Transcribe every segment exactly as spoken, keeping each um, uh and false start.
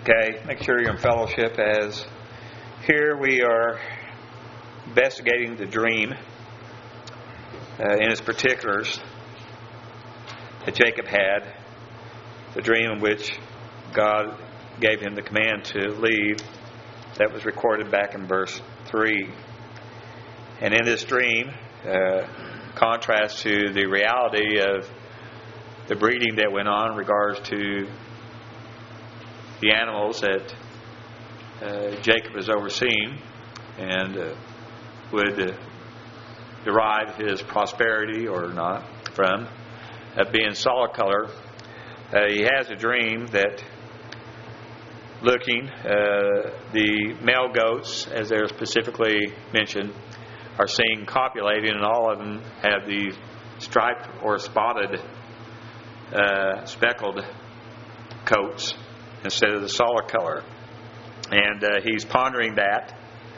Okay, make sure you're in fellowship, as here we are investigating the dream uh, in its particulars that Jacob had, the dream in which God gave him the command to leave, that was recorded back in verse three. And in this dream, uh, contrast to the reality of the breeding that went on in regards to the animals that uh, Jacob is overseeing and uh, would uh, derive his prosperity or not from, uh, being solid color. Uh, he has a dream that looking, uh, the male goats, as they're specifically mentioned, are seen copulating, and all of them have these striped or spotted, uh, speckled coats instead of the solid color. And uh, he's pondering that.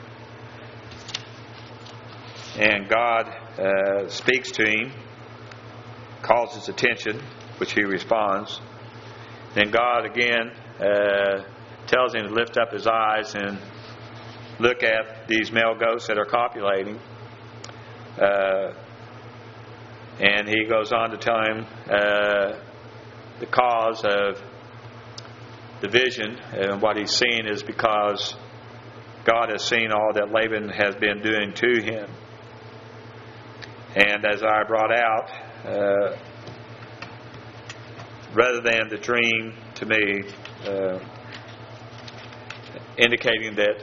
And God uh, speaks to him, calls his attention, which he responds. Then God again uh, tells him to lift up his eyes and look at these male goats that are copulating. Uh, and he goes on to tell him uh, the cause of the vision, and what he's seeing is because God has seen all that Laban has been doing to him. And as I brought out, uh, rather than the dream to me uh, indicating that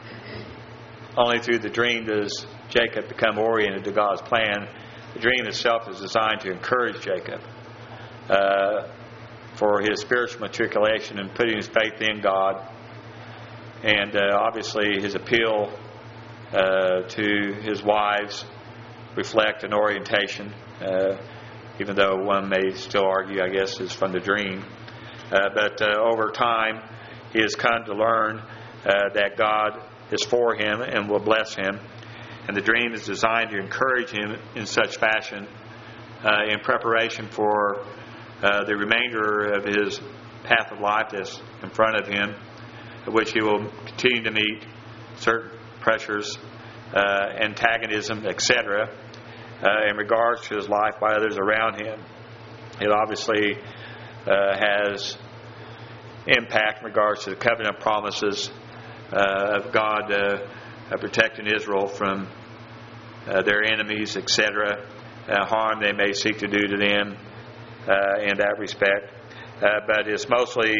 only through the dream does Jacob become oriented to God's plan, the dream itself is designed to encourage Jacob uh, for his spiritual matriculation and putting his faith in God. And uh, obviously his appeal uh, to his wives reflect an orientation, uh, even though one may still argue, I guess, is from the dream. Uh, but uh, over time, he has come to learn uh, that God is for him and will bless him. And the dream is designed to encourage him in such fashion uh, in preparation for uh, the remainder of his path of life that's in front of him, in which he will continue to meet certain pressures, uh, antagonism, et cetera, uh, in regards to his life by others around him. It obviously uh, has impact in regards to the covenant promises uh, of God uh, uh, protecting Israel from uh, their enemies, et cetera, uh, harm they may seek to do to them uh, in that respect. Uh, but it's mostly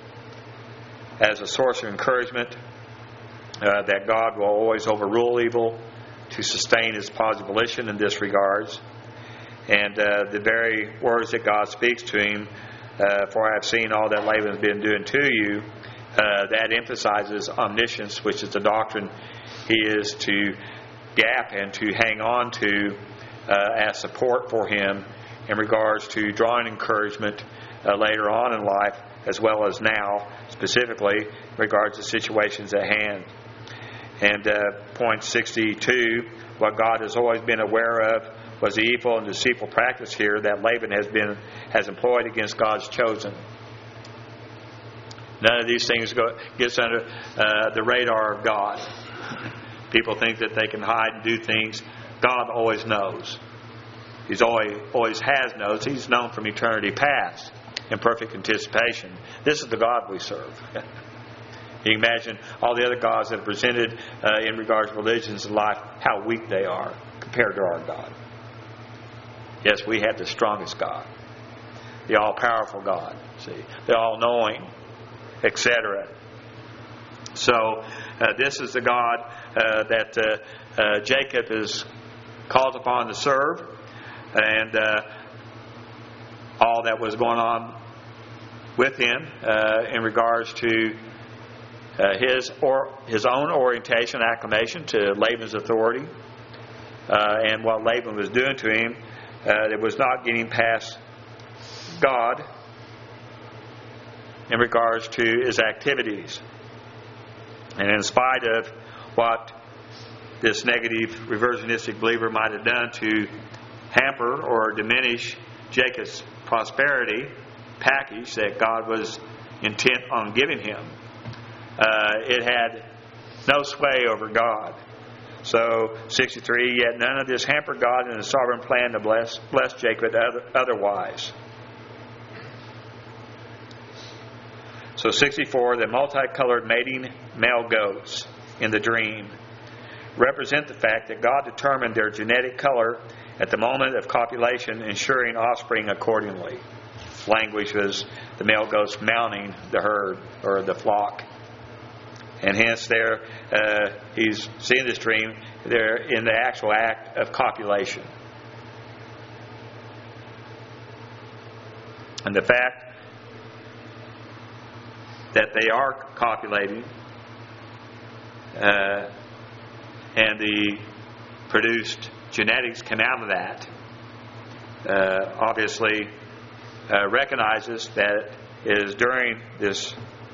as a source of encouragement uh, that God will always overrule evil to sustain his positive volition in this regards. And uh, the very words that God speaks to him, uh, for I have seen all that Laban has been doing to you, uh, that emphasizes omniscience, which is the doctrine he is to gap and to hang on to uh, as support for him in regards to drawing encouragement uh, later on in life, as well as now, specifically in regards to situations at hand. And uh, point sixty-two, what God has always been aware of was the evil and deceitful practice here that Laban has been has employed against God's chosen. None of these things go, gets under uh, the radar of God. People think that they can hide and do things. God always knows. He's always always has knows. He's known from eternity past in perfect anticipation. This is the God we serve. You can imagine all the other gods that are presented uh, in regards to religions and life, how weak they are compared to our God. Yes, we have the strongest God, the all-powerful God, see, the all-knowing, et cetera. So uh, this is the God uh, that uh, uh, Jacob is called upon to serve, and uh, all that was going on with him uh, in regards to uh, his or his own orientation, acclamation to Laban's authority, uh, and what Laban was doing to him. Uh, it was not getting past God in regards to his activities. And in spite of what this negative reversionistic believer might have done to hamper or diminish Jacob's prosperity package that God was intent on giving him, uh, it had no sway over God. So, sixty-three, yet none of this hampered God in His sovereign plan to bless, bless Jacob otherwise. So, sixty-four, the multicolored mating male goats in the dream represent the fact that God determined their genetic color at the moment of copulation, ensuring offspring accordingly. Language was the male goats mounting the herd or the flock. And hence there, uh, he's seeing this dream, they're in the actual act of copulation. And the fact that they are copulating uh, and the produced genetics come out of that, uh, obviously uh, recognizes that it is during this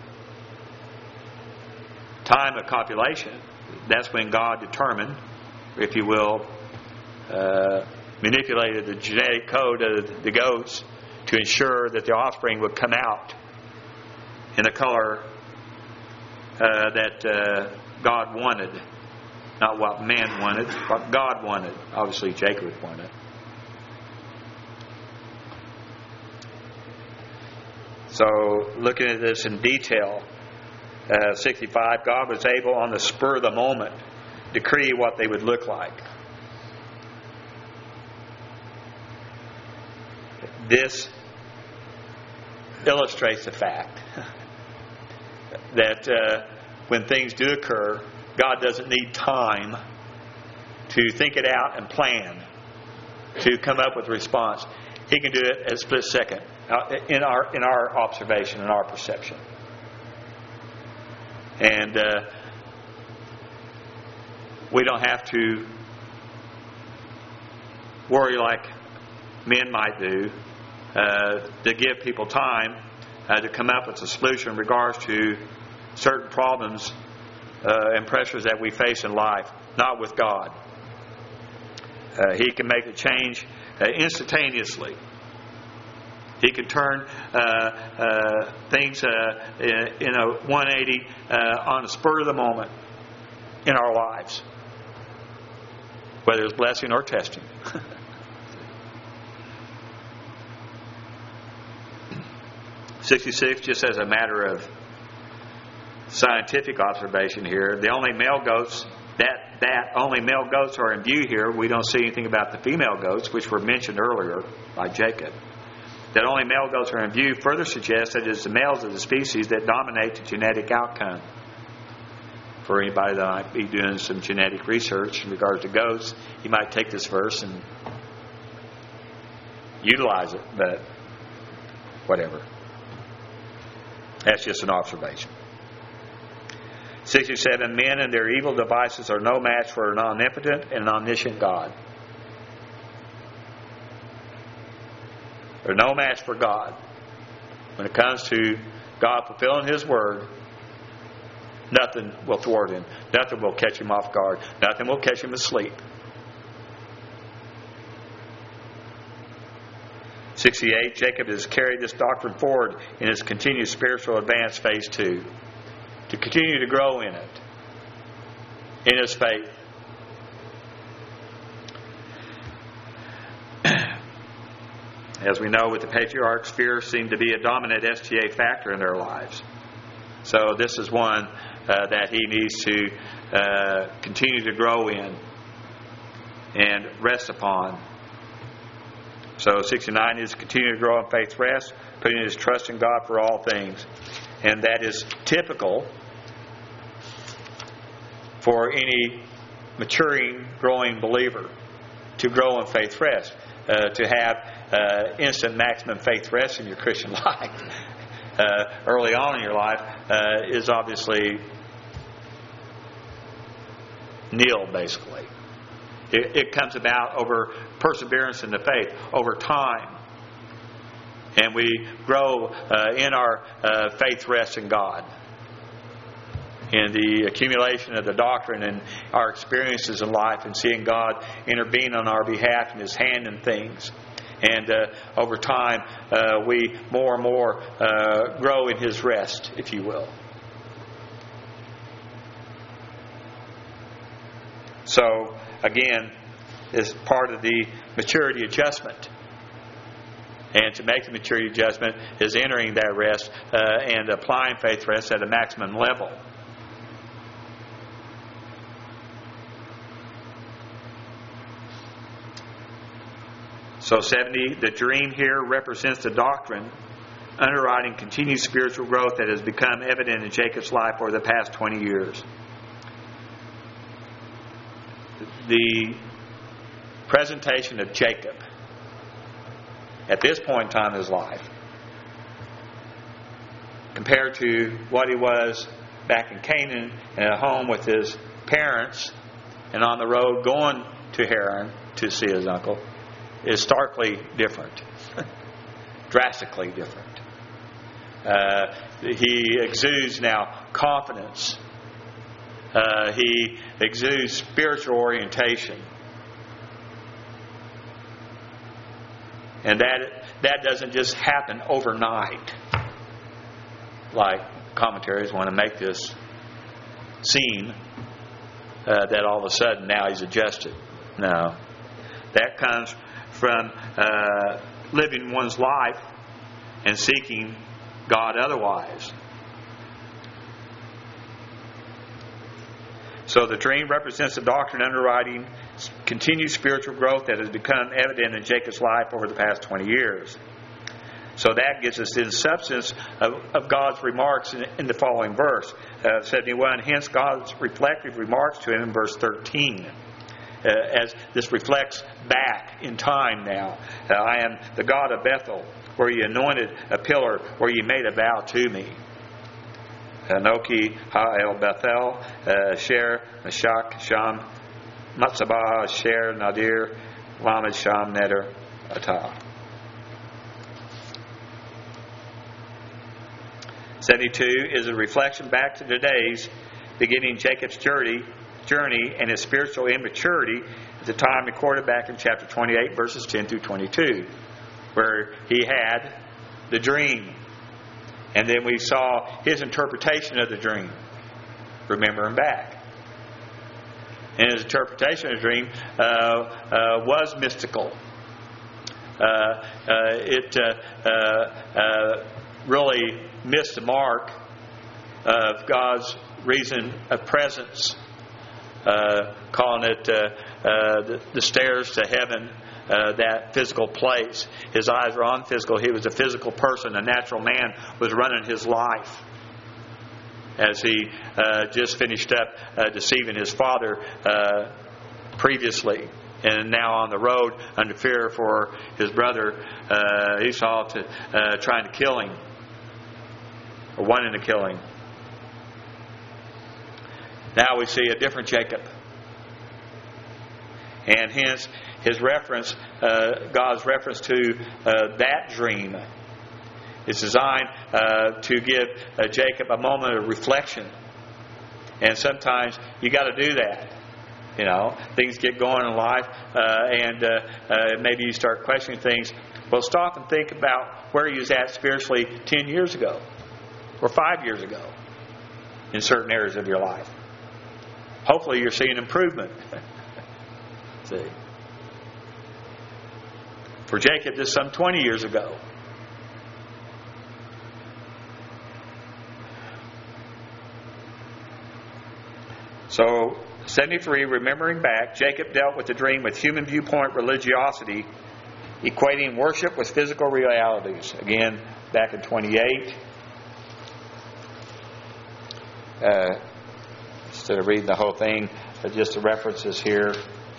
time of copulation, that's when God determined, if you will, uh, manipulated the genetic code of the goats to ensure that the offspring would come out in the color uh, that uh, God wanted. Not what man wanted, what God wanted. Obviously, Jacob wanted. So, looking at this in detail, uh, sixty-five, God was able on the spur of the moment decree what they would look like. This illustrates the fact that uh, when things do occur, God doesn't need time to think it out and plan to come up with a response. He can do it at a split second in our in our observation, in our perception. And uh, we don't have to worry like men might do uh, to give people time uh, to come up with a solution in regards to certain problems uh, and pressures that we face in life. Not with God. Uh, he can make a change uh, instantaneously. He can turn uh, uh, things uh, in, in a one eighty uh, on the spur of the moment in our lives, whether it's blessing or testing. sixty-six, just as a matter of scientific observation here, the only male goats that that only male goats are in view here. We don't see anything about the female goats, which were mentioned earlier by Jacob. That only male goats are in view further suggests that it is the males of the species that dominate the genetic outcome. For anybody that might be doing some genetic research in regards to goats, you might take this verse and utilize it, but whatever. That's just an observation. sixty-seven, men and their evil devices are no match for an omnipotent and omniscient God. They're no match for God. When it comes to God fulfilling His word, nothing will thwart Him. Nothing will catch Him off guard. Nothing will catch Him asleep. sixty-eight, Jacob has carried this doctrine forward in his continued spiritual advance, phase two. To continue to grow in it, in his faith. As we know, with the patriarchs, fear seemed to be a dominant S T A factor in their lives. So this is one uh, that he needs to uh, continue to grow in and rest upon. So sixty-nine is continue to grow in faith rest, putting his trust in God for all things. And that is typical for any maturing, growing believer to grow in faith rest. Uh, to have uh, instant maximum faith rest in your Christian life uh, early on in your life uh, is obviously nil, basically. It, it comes about over perseverance in the faith, over time. And we grow uh, in our uh, faith rest in God. In the accumulation of the doctrine and our experiences in life and seeing God intervene on our behalf and His hand in things. And uh, over time, uh, we more and more uh, grow in His rest, if you will. So, again, is part of the maturity adjustment. And to make the maturity adjustment is entering that rest uh, and applying faith rest at a maximum level. So seventy, the dream here represents the doctrine underwriting continued spiritual growth that has become evident in Jacob's life over the past twenty years. The presentation of Jacob at this point in time in his life, compared to what he was back in Canaan and at home with his parents and on the road going to Haran to see his uncle, is starkly different. Drastically different. Uh, he exudes now confidence. Uh, he exudes spiritual orientation. And that that doesn't just happen overnight. Like commentaries want to make this seem uh, that all of a sudden now he's adjusted. No. That comes from uh, living one's life and seeking God otherwise. So the dream represents the doctrine underwriting continued spiritual growth that has become evident in Jacob's life over the past twenty years. So that gives us the substance of, of God's remarks in, in the following verse, uh, seventy-one. Hence God's reflective remarks to him in verse thirteen. Uh, as this reflects back in time now. Uh, I am the God of Bethel, where you anointed a pillar, where you made a vow to me. Anoki Ha'el Bethel, uh, Sher, Meshach, Sham, Matzabah, Sher, Nadir, Lamed, Sham, Neder, Atah. seventy-two is a reflection back to the days beginning Jacob's journey journey and his spiritual immaturity at the time recorded back in chapter twenty-eight, verses ten through twenty-two, where he had the dream. And then we saw his interpretation of the dream. Remembering back. And his interpretation of the dream uh, uh, was mystical. Uh, uh, it uh, uh, uh, really missed the mark of God's reason of presence. Uh, calling it uh, uh, the, the stairs to heaven, uh, that physical place. His eyes were on physical. He was a physical person. A natural man was running his life as he uh, just finished up uh, deceiving his father uh, previously. And now on the road under fear for his brother uh, Esau to uh, trying to kill him, or wanting to kill him. Now we see a different Jacob. And hence his reference, uh, God's reference to uh, that dream is designed uh, to give uh, Jacob a moment of reflection. And sometimes you got to do that. You know, things get going in life uh, and uh, uh, maybe you start questioning things. Well, stop and think about where you was at spiritually ten years ago or five years ago in certain areas of your life. Hopefully you're seeing improvement. See. For Jacob, this is some twenty years ago. So, seventy-three, remembering back, Jacob dealt with the dream with human viewpoint religiosity, equating worship with physical realities. Again, back in twenty-eight. Uh, instead of reading the whole thing, but just the references here.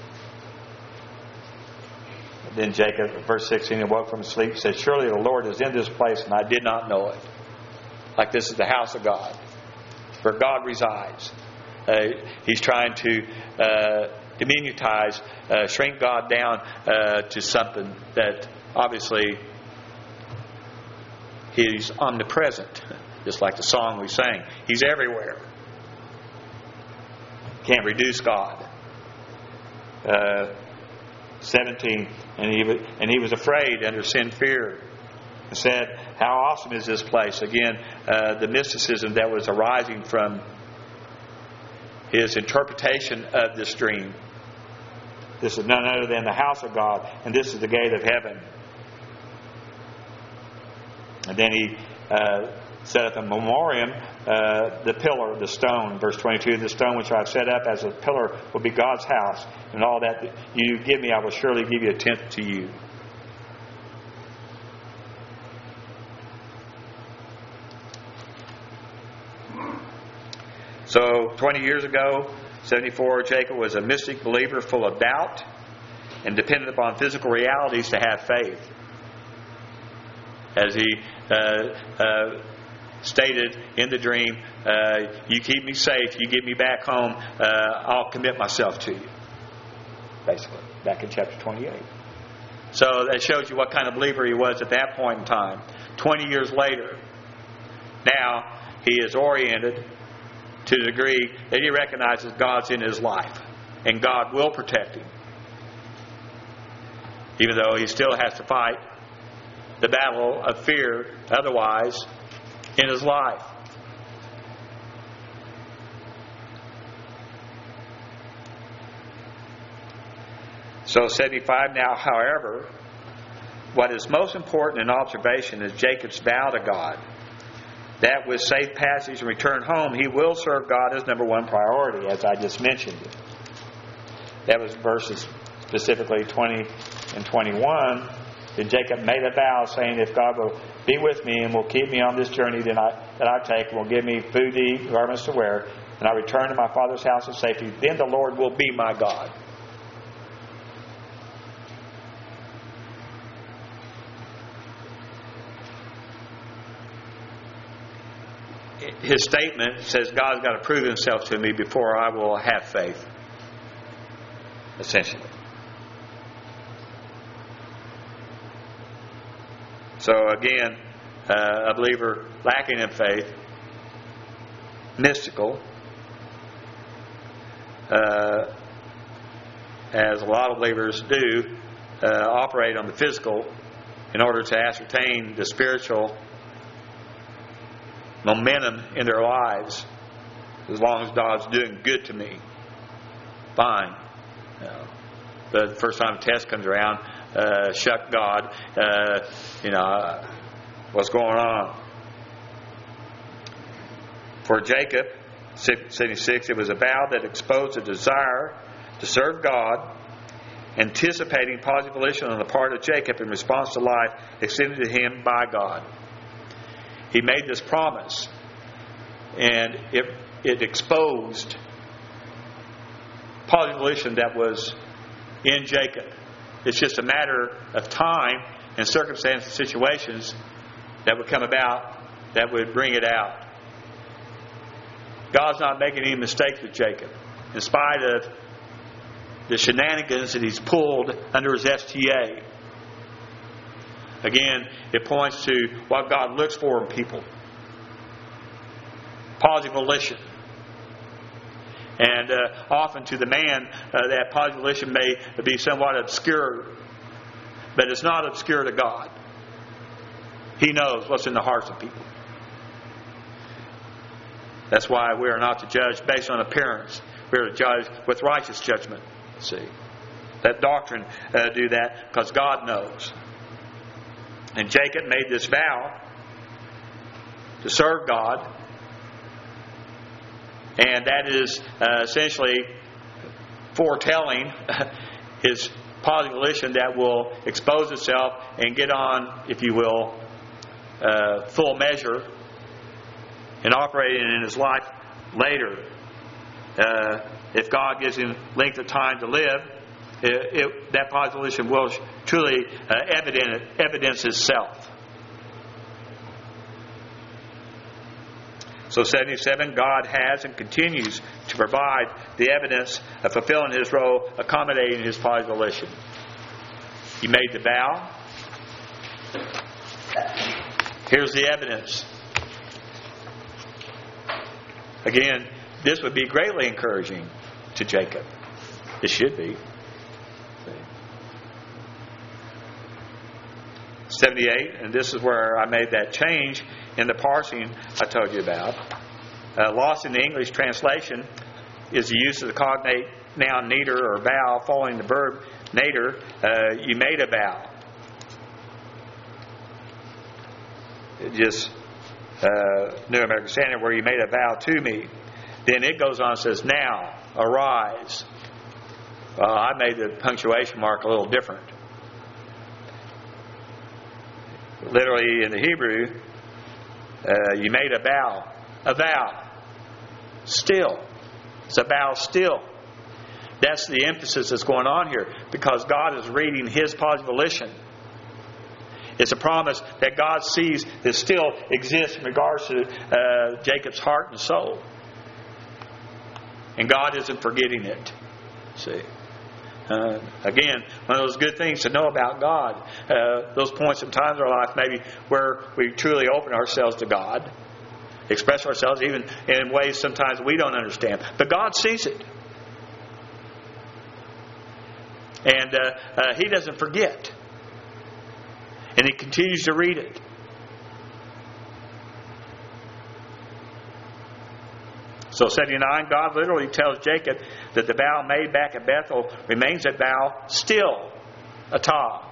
Then Jacob, verse sixteen, awoke from sleep, said, "Surely the Lord is in this place, and I did not know it." Like this is the house of God, where God resides. Uh, he's trying to uh, diminutize, uh, shrink God down uh, to something that obviously He's omnipresent. Just like the song we sang. He's everywhere. Can't reduce God. Uh, seventeen, and he, and he was afraid under sin fear. And said, "How awesome is this place?" Again, uh, the mysticism that was arising from his interpretation of this dream. This is none other than the house of God, and this is the gate of heaven. And then he uh, set up a memoriam, uh, the pillar, the stone, verse twenty-two, the stone which I have set up as a pillar will be God's house, and all that you give me, I will surely give you a tenth to you. So, twenty years ago, seventy-four, Jacob was a mystic believer full of doubt and dependent upon physical realities to have faith. As he uh, uh, stated in the dream, uh, you keep me safe, you get me back home, uh, I'll commit myself to you. Basically, back in chapter twenty-eight. So that shows you what kind of believer he was at that point in time. twenty years later, now he is oriented to the degree that he recognizes God's in his life, and God will protect him, even though he still has to fight the battle of fear otherwise in his life. So seventy-five now, however, what is most important in observation is Jacob's vow to God that with safe passage and return home, he will serve God as number one priority, as I just mentioned. That was verses specifically twenty and twenty-one. Then Jacob made a vow, saying, if God will be with me and will keep me on this journey that I, that I take, and will give me food to eat, garments to wear, and I return to my father's house in safety, then the Lord will be my God. His statement says, God's got to prove himself to me before I will have faith. Essentially. So again, uh, a believer lacking in faith, mystical, uh, as a lot of believers do, uh, operate on the physical in order to ascertain the spiritual momentum in their lives. As long as God's doing good to me, fine. You know, the first time the test comes around, uh, shuck God, uh, you know, uh, what's going on? For Jacob, seventy-six, it was a vow that exposed a desire to serve God, anticipating positive volition on the part of Jacob in response to life extended to him by God. He made this promise, and it, it exposed positive volition that was in Jacob. It's just a matter of time and circumstances and situations that would come about that would bring it out. God's not making any mistakes with Jacob. In spite of the shenanigans that he's pulled under his S T A. Again, it points to what God looks for in people. Positive volition. And uh, often to the man, uh, that positive volition may be somewhat obscure. But it's not obscure to God. He knows what's in the hearts of people. That's why we are not to judge based on appearance. We are to judge with righteous judgment. See, that doctrine uh, do that because God knows. And Jacob made this vow to serve God, and that is uh, essentially foretelling his positive volition that will expose itself and get on, if you will, uh, full measure and operating in his life later. Uh, if God gives him length of time to live, it, it, that positive volition will truly uh, evident, evidence itself. So seventy-seven, God has and continues to provide the evidence of fulfilling his role, accommodating his positive volition. He made the vow. Here's the evidence. Again, this would be greatly encouraging to Jacob. It should be. seventy-eight, and this is where I made that change in the parsing I told you about. Uh, lost in the English translation, is the use of the cognate noun neater or vow following the verb nater. Uh, you made a vow. It just uh, New American Standard, where you made a vow to me. Then it goes on and says, now, arise. Well, I made the punctuation mark a little different. Literally in the Hebrew, uh, you made a vow. A vow. Still. It's a vow still. That's the emphasis that's going on here, because God is reading His positive volition. It's a promise that God sees that still exists in regards to uh, Jacob's heart and soul. And God isn't forgetting it. See? Uh, again, one of those good things to know about God. Uh, those points in times in our life maybe where we truly open ourselves to God. Express ourselves even in ways sometimes we don't understand. But God sees it. And uh, uh, He doesn't forget. And He continues to read it. So seventy-nine, God literally tells Jacob that the vow made back at Bethel remains a vow still, atah.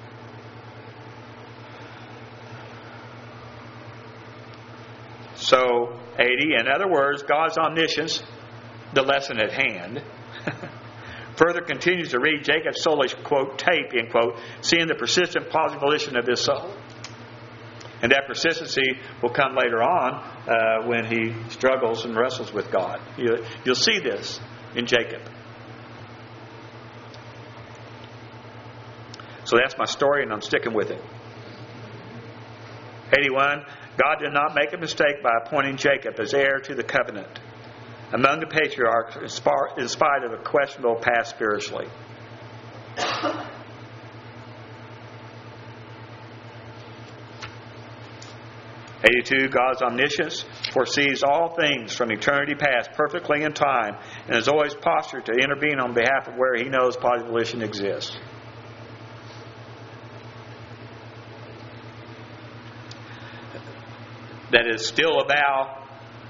So eighty, in other words, God's omniscience, the lesson at hand, further continues to read Jacob's soulish, quote, tape, end quote, seeing the persistent positive volition of his soul. And that persistency will come later on uh, when he struggles and wrestles with God. You, you'll see this in Jacob. So that's my story, and I'm sticking with it. eighty-one, God did not make a mistake by appointing Jacob as heir to the covenant among the patriarchs in spite of a questionable past spiritually. eighty-two, God's omniscience foresees all things from eternity past perfectly in time and is always postured to intervene on behalf of where He knows positive volition exists. That is still a vow.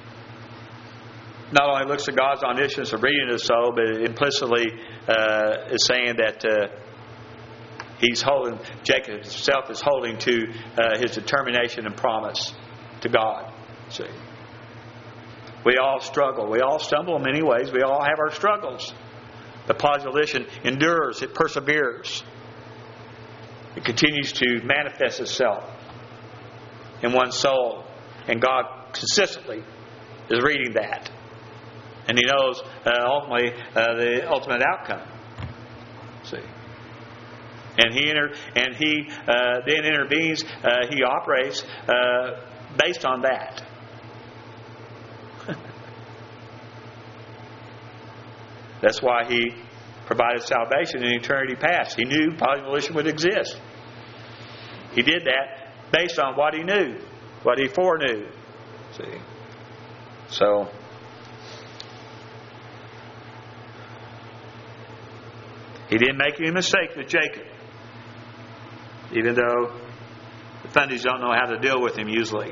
Not only looks at God's omniscience of reading His soul, but it implicitly uh, is saying that uh, He's holding, Jacob himself is holding to uh, his determination and promise to God. See, we all struggle. We all stumble in many ways. We all have our struggles. The positive volition endures. It perseveres. It continues to manifest itself in one's soul. And God consistently is reading that. And He knows uh, ultimately uh, the ultimate outcome. See. And he inter- and he uh, then intervenes. Uh, he operates uh, based on that. That's why He provided salvation in eternity past. He knew positive volition would exist. He did that based on what He knew, what He foreknew. See, so. He didn't make any mistake with Jacob. Even though the fundies don't know how to deal with him usually.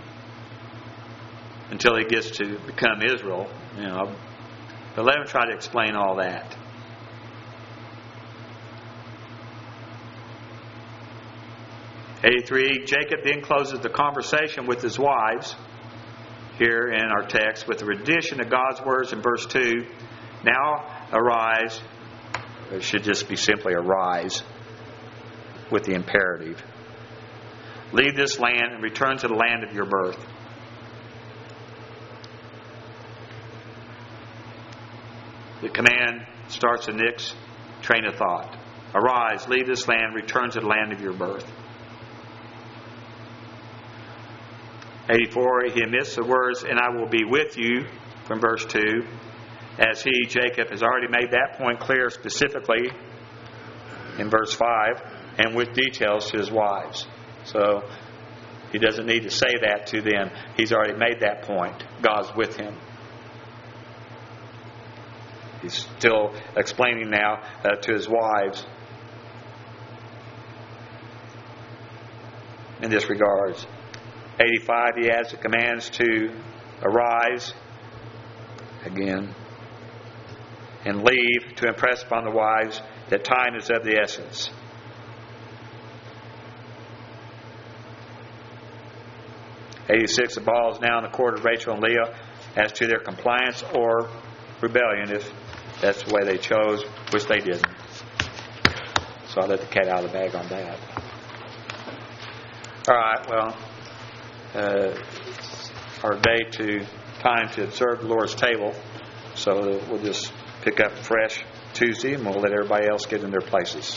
Until he gets to become Israel. You know. But let him try to explain all that. eighty-three, Jacob then closes the conversation with his wives, here in our text, with the rendition of God's words in verse two. Now arise. It should just be simply arise with the imperative. Leave this land and return to the land of your birth. The command starts the next train of thought. Arise, leave this land, return to the land of your birth. eighty-four, he omits the words, and I will be with you, from verse two, as he, Jacob, has already made that point clear specifically in verse five, and with details to his wives. So he doesn't need to say that to them. He's already made that point. God's with him. He's still explaining now uh, to his wives in this regards. eighty-five, he adds the commands to arise. Again, and leave to impress upon the wives that time is of the essence. eighty-six. The ball is now in the court of Rachel and Leah as to their compliance or rebellion, if that's the way they chose, which they didn't. So I let the cat out of the bag on that. All right, well, uh, it's our day to time to observe the Lord's table. So we'll just pick up fresh Tuesday, and we'll let everybody else get in their places.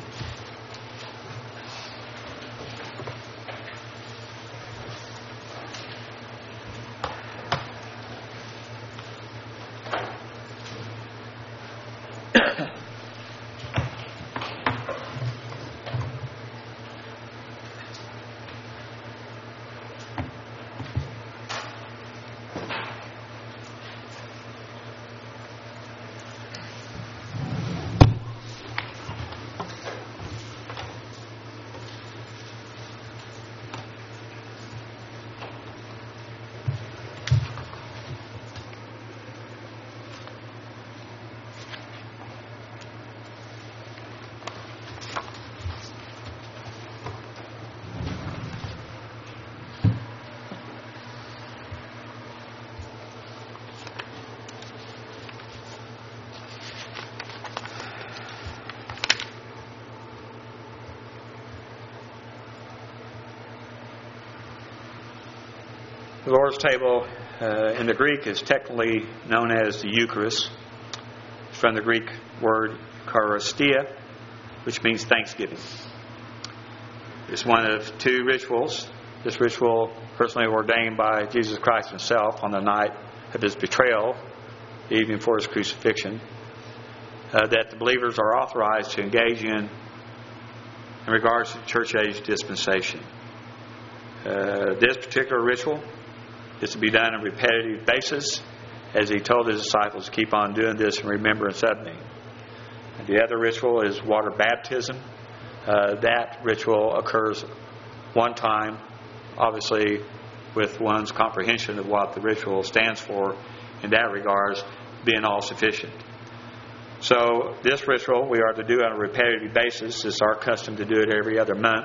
The Lord's table uh, in the Greek is technically known as the Eucharist. It's from the Greek word Eucharistia, which means thanksgiving. It's one of two rituals. This ritual personally ordained by Jesus Christ himself on the night of his betrayal, the evening before his crucifixion, uh, that the believers are authorized to engage in in regards to the church age dispensation. Uh, this particular ritual is to be done on a repetitive basis, as he told his disciples to keep on doing this in remembrance of me. And the other ritual is water baptism. Uh, that ritual occurs one time, obviously with one's comprehension of what the ritual stands for in that regards being all sufficient. So this ritual we are to do on a repetitive basis. It's our custom to do it every other month.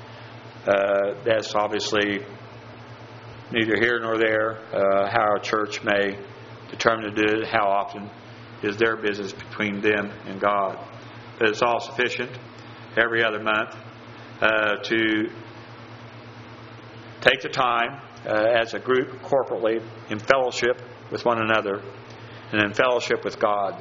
Uh, that's obviously neither here nor there. Uh, how our church may determine to do it, how often, is their business between them and God. But it's all sufficient every other month uh, to take the time uh, as a group corporately in fellowship with one another and in fellowship with God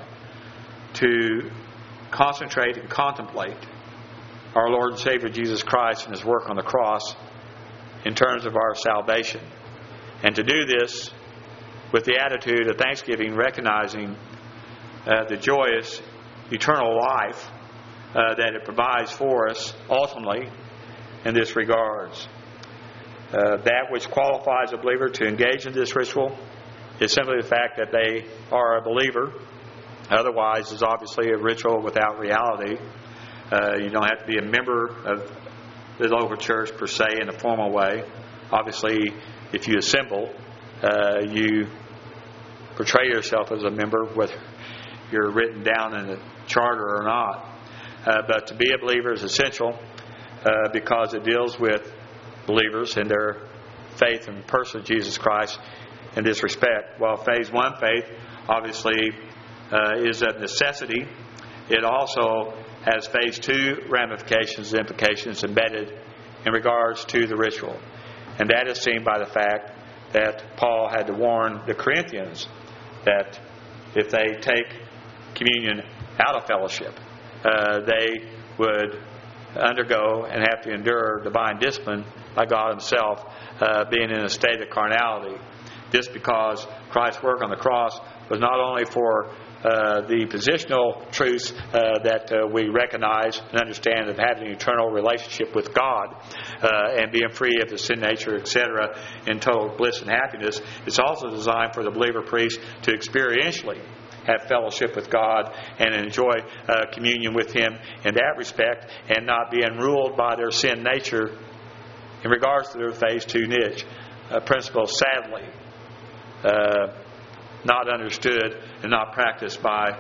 to concentrate and contemplate our Lord and Savior Jesus Christ and his work on the cross in terms of our salvation. And to do this with the attitude of thanksgiving, recognizing uh, the joyous eternal life uh, that it provides for us ultimately in this regards. Uh, that which qualifies a believer to engage in this ritual is simply the fact that they are a believer. Otherwise, it's obviously a ritual without reality. Uh, you don't have to be a member of the local church per se in a formal way. Obviously, if you assemble, uh, you portray yourself as a member, whether you're written down in the charter or not. Uh, but to be a believer is essential uh, because it deals with believers and their faith in the person of Jesus Christ in this respect. While phase one faith obviously uh, is a necessity, it also has phase two ramifications and implications embedded in regards to the ritual. And that is seen by the fact that Paul had to warn the Corinthians that if they take communion out of fellowship, uh, they would undergo and have to endure divine discipline by God himself, uh, being in a state of carnality. This because Christ's work on the cross was not only for uh, the positional truths uh, that uh, we recognize and understand of having an eternal relationship with God uh, and being free of the sin nature, et cetera, in total bliss and happiness. It's also designed for the believer priest to experientially have fellowship with God and enjoy uh, communion with him in that respect, and not being ruled by their sin nature in regards to their phase two niche. A principle, sadly, uh, not understood and not practiced by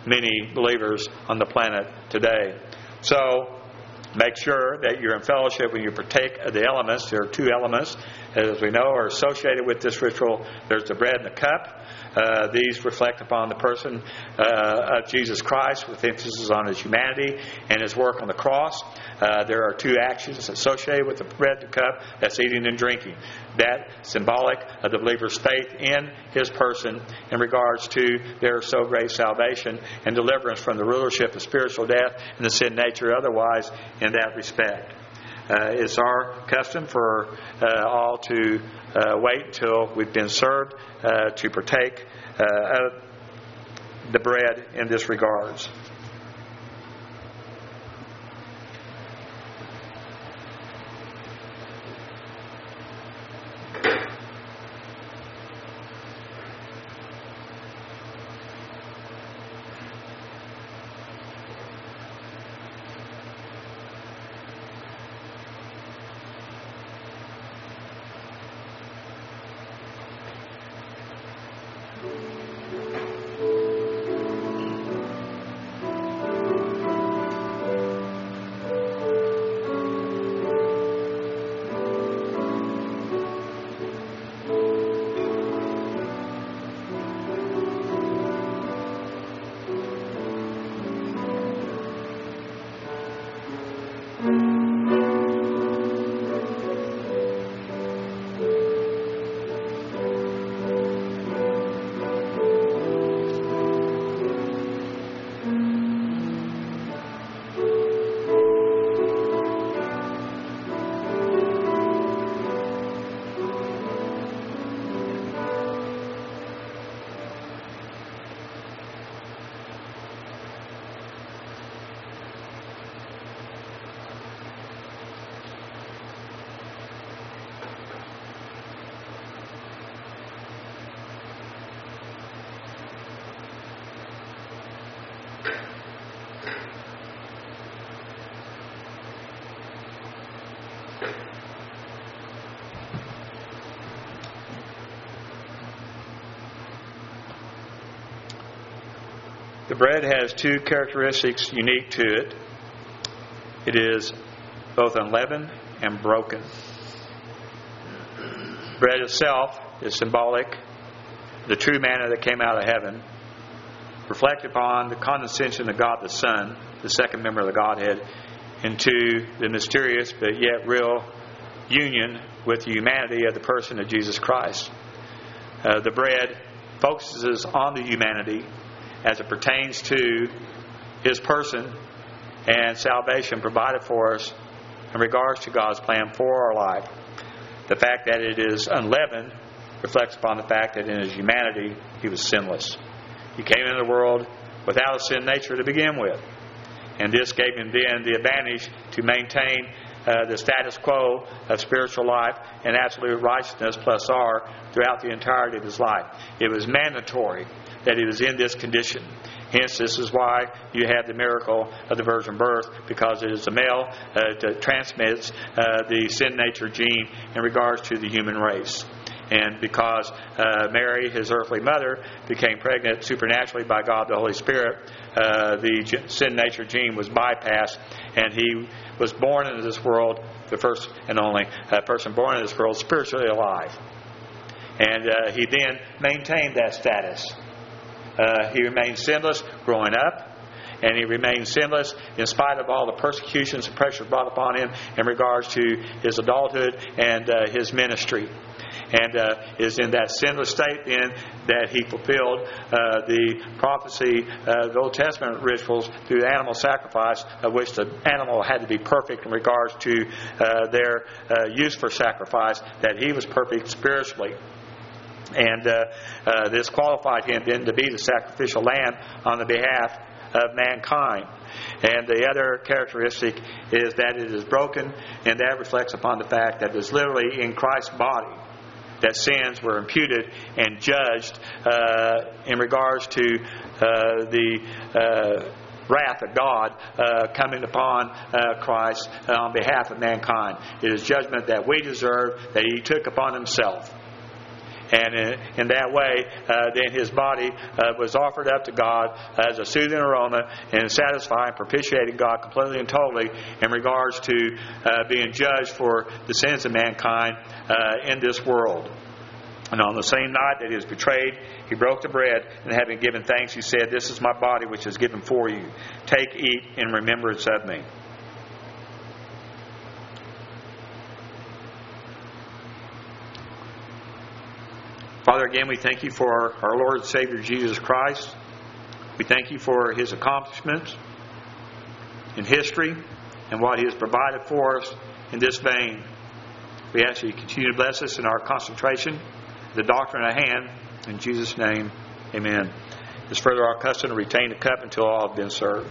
many believers on the planet today. So, make sure that you're in fellowship when you partake of the elements. There are two elements, as we know, are associated with this ritual. There's the bread and the cup. Uh, these reflect upon the person uh, of Jesus Christ, with emphasis on His humanity and His work on the cross. Uh, there are two actions associated with the bread and the cup. That's eating and drinking. That symbolic of the believer's faith in His person in regards to their so great salvation and deliverance from the rulership of spiritual death and the sin nature otherwise in that respect. Uh, it's our custom for uh, all to uh, wait until we've been served uh, to partake uh, of the bread in this regards. The bread has two characteristics unique to it. It is both unleavened and broken. Bread itself is symbolic of the true manna that came out of heaven, reflect upon the condescension of God the Son, the second member of the Godhead, into the mysterious but yet real union with the humanity of the person of Jesus Christ. Uh, the bread focuses on the humanity as it pertains to His person and salvation provided for us in regards to God's plan for our life. The fact that it is unleavened reflects upon the fact that in His humanity He was sinless. He came into the world without a sin nature to begin with. And this gave Him then the advantage to maintain uh, the status quo of spiritual life and absolute righteousness plus R throughout the entirety of His life. It was mandatory that He was in this condition. Hence, this is why you have the miracle of the virgin birth, because it is a male uh, that transmits uh, the sin nature gene in regards to the human race. And because uh, Mary, His earthly mother, became pregnant supernaturally by God the Holy Spirit, uh, the sin nature gene was bypassed, and He was born into this world, the first and only uh, person born into this world, spiritually alive. And uh, He then maintained that status. Uh, he remained sinless growing up, and He remained sinless in spite of all the persecutions and pressure brought upon Him in regards to His adulthood and uh, His ministry. And uh, is in that sinless state then that He fulfilled uh, the prophecy, uh, the Old Testament rituals through animal sacrifice, of which the animal had to be perfect in regards to uh, their uh, use for sacrifice, that He was perfect spiritually. And uh, uh, this qualified Him then to be the sacrificial lamb on the behalf of mankind. And the other characteristic is that it is broken, and that reflects upon the fact that it is literally in Christ's body that sins were imputed and judged uh, in regards to uh, the uh, wrath of God uh, coming upon uh, Christ uh, on behalf of mankind. It is judgment that we deserve, that He took upon Himself. And in, in that way, uh, then his body uh, was offered up to God as a soothing aroma and satisfying, propitiating God completely and totally in regards to uh, being judged for the sins of mankind uh, in this world. And on the same night that he was betrayed, he broke the bread, and having given thanks, he said, "This is my body which is given for you. Take, eat, in remembrance of me." Father, again, we thank you for our Lord and Savior Jesus Christ. We thank you for his accomplishments in history and what he has provided for us in this vein. We ask you to continue to bless us in our concentration, the doctrine at hand. In Jesus' name, amen. It's further our custom to retain the cup until all have been served.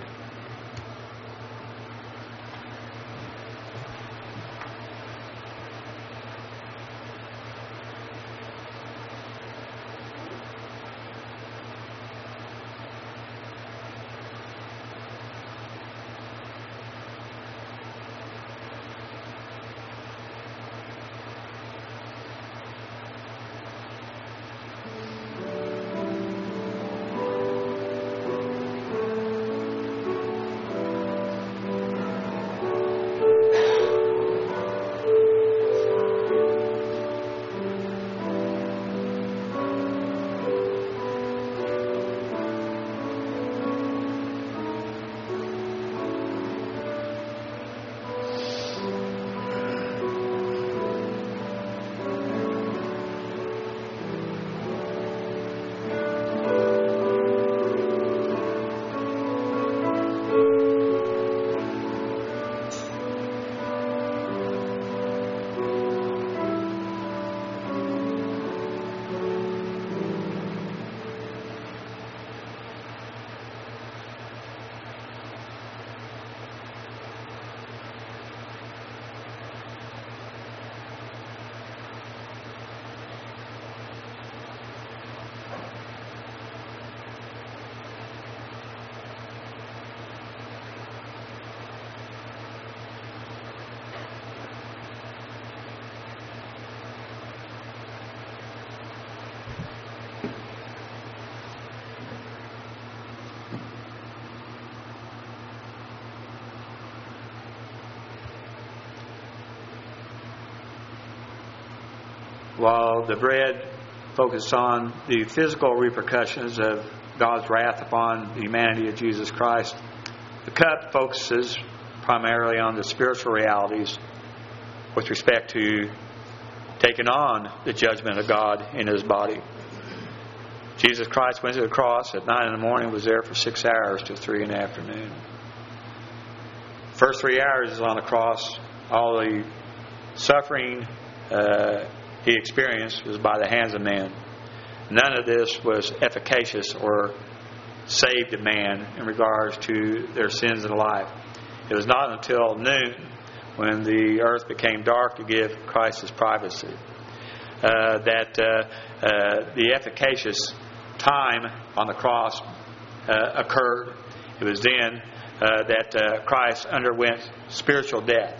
While the bread focused on the physical repercussions of God's wrath upon the humanity of Jesus Christ, the cup focuses primarily on the spiritual realities with respect to taking on the judgment of God in his body. Jesus Christ went to the cross at nine in the morning, was there for six hours till three in the afternoon. First three hours is on the cross. All the suffering uh, he experienced was by the hands of men. None of this was efficacious or saved a man in regards to their sins in life. It was not until noon, when the earth became dark, to give Christ his privacy, uh, that uh, uh, the efficacious time on the cross uh, occurred. It was then uh, that uh, Christ underwent spiritual death.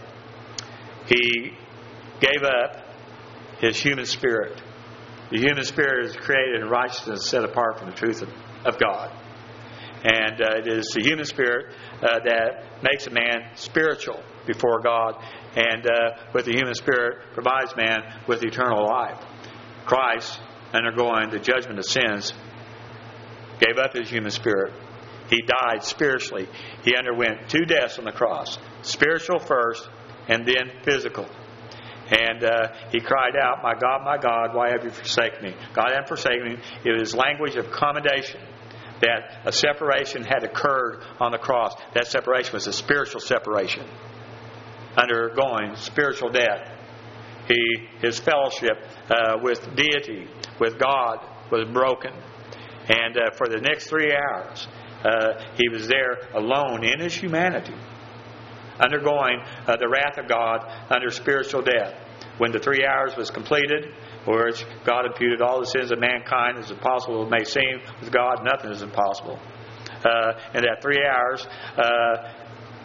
He gave up his human spirit. The human spirit is created in righteousness, set apart from the truth of, of God. And uh, it is the human spirit uh, that makes a man spiritual before God, and uh, with the human spirit provides man with eternal life. Christ, undergoing the judgment of sins, gave up his human spirit. He died spiritually. He underwent two deaths on the cross. Spiritual first, and then physical. And uh, he cried out, "My God, my God, why have you forsaken me?" God hadn't forsaken me. It was language of commendation that a separation had occurred on the cross. That separation was a spiritual separation, undergoing spiritual death. He, his fellowship uh, with deity, with God, was broken. And uh, for the next three hours, uh, he was there alone in his humanity, undergoing uh, the wrath of God under spiritual death. When the three hours was completed, which God imputed all the sins of mankind, as impossible it may seem, with God nothing is impossible. Uh, in that three hours, uh,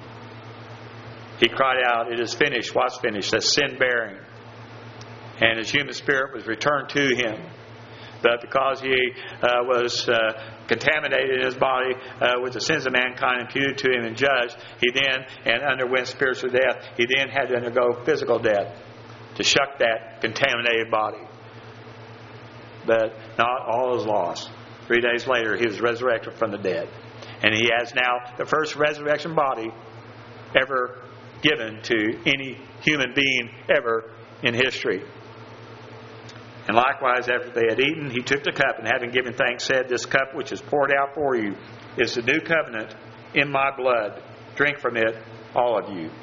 he cried out, "It is finished." What's finished? That's sin bearing. And his human spirit was returned to him. But because he uh, was uh, contaminated in his body uh, with the sins of mankind imputed to him and judged, he then, and underwent spiritual death, he then had to undergo physical death to shuck that contaminated body. But not all is lost. Three days later, he was resurrected from the dead. And he has now the first resurrection body ever given to any human being ever in history. And likewise, after they had eaten, he took the cup, and having given thanks, said, "This cup which is poured out for you is the new covenant in my blood. Drink from it, all of you."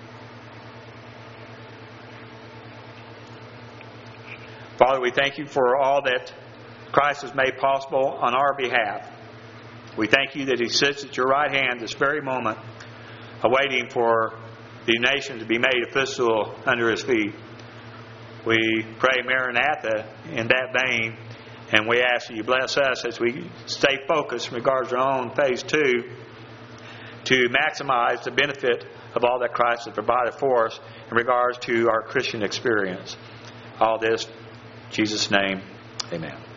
Father, we thank you for all that Christ has made possible on our behalf. We thank you that he sits at your right hand this very moment, awaiting for the nation to be made a footstool under his feet. We pray Maranatha in that vein, and we ask that you bless us as we stay focused in regards to our own phase two to maximize the benefit of all that Christ has provided for us in regards to our Christian experience. All this, in Jesus' name, amen.